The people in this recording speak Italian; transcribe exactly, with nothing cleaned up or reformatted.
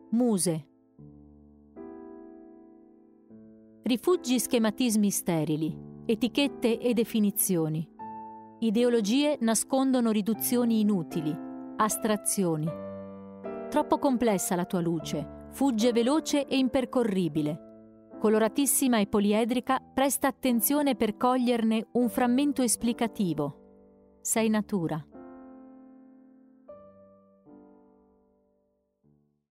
Muse. Rifuggi schematismi sterili, etichette e definizioni. Ideologie nascondono riduzioni inutili, astrazioni. Troppo complessa la tua luce, fugge veloce e impercorribile. Coloratissima e poliedrica, presta attenzione per coglierne un frammento esplicativo. Sei natura.